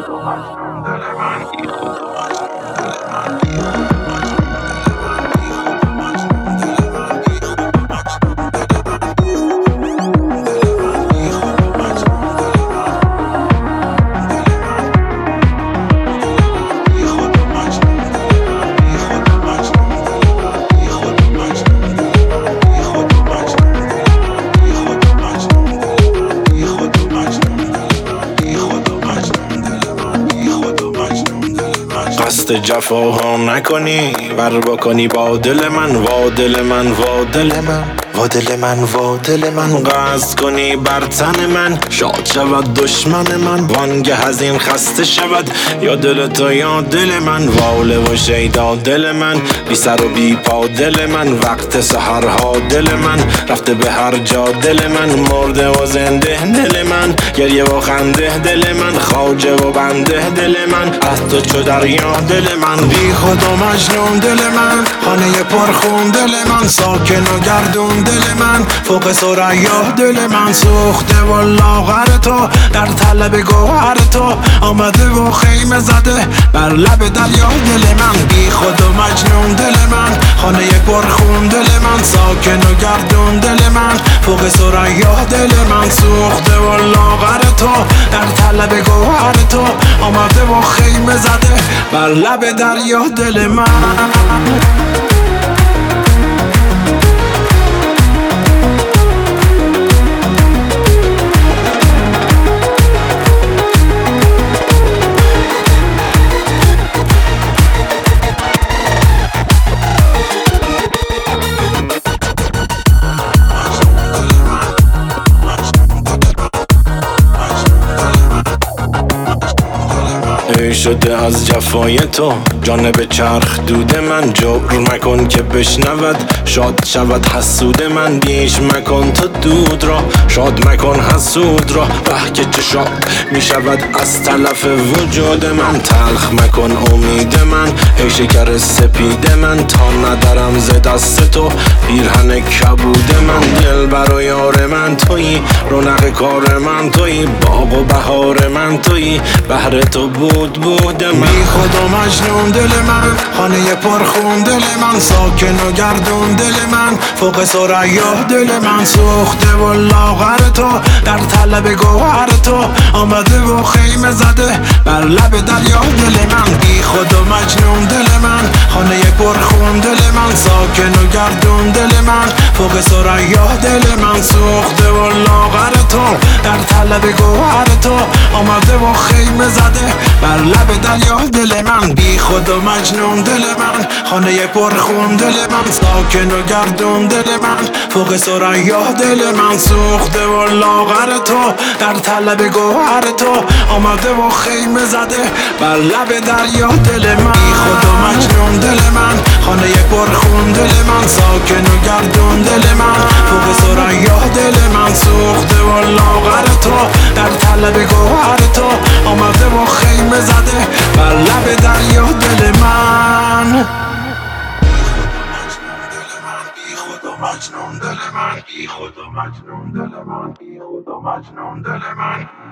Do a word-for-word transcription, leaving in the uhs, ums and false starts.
قصد جفاها نکنی ور بکنی با دل من وا دل من وا دل من وا دل من وا دل من قصد کنی بر تن من شاد شود دشمن من وانگه از این خسته شود یا دل تو یا دل من واله و شیدا دل من بی سر و بی پا دل من وقت سحرها دل من رفته به هر جا دل من مرده و زنده دل من گریه و خنده دل من خواجه و بنده دل من از تو چو دریا دل من بی خود و مجنون دل من خانه پرخون دل من ساکن و گردون دل من فوق ثریا دل من سوخته و لاغر تو در طلب گوهر تو آمده و خیمه زده بر لب دریا دل من بی خود و مجنون دل من خانه پرخون دل من ساکن و گردون دل من فوق ثریا دل من سوخته و لاغر تو در طلب گوهر تو آمده و خیمه زده بر لب دریا دل من ای شده از جفای تو جانب چرخ دود من جبر مکن که بشنود شاد شود حسود من بیش مکن تو دود را شاد مکن حسود را به که چه شاد می شود از تلف وجود من تلخ مکن امید من ای شکر سپید من تا ندارم ز دست تو پیرهن کبود من دل بر و یار من تویی رونق کار من تویی باغ و بهار من تویی بهر تو بود بود من بی خود و مجنون دل من خانه پرخون دل من ساکن و گردون دل من فوق ثریا دل من سوخته و لاغر تو در طلب گوهر تو آمده و خیمه زده بر لب دریا دل من بی خود و مجنون دل من خانه پرخون دل من ساکن و گردون دل من فوق ثریا دل من سوخته و لاغر تو در طلب گوهر تو آمده و خیمه زده بر لب دریا دل من بی خود و مجنون دل من خانه پرخون دل من ساکن و گردون دل من فوق ثریا دل من سوخته و لاغر تو در طلب گوهر تو آمده و خیمه زده بر لب دریا دل من بی خود و مجنون دل من خانه پرخون دل من ساکن و گردون دل من فوق ثریا دل من سوخته و لاغر تو در طلب گوهر تو آمده و خیمه زده بر لب دریا دل من بی خود و مجنون دل من بی خود و مجنون دل من بی خود و مجنون دل من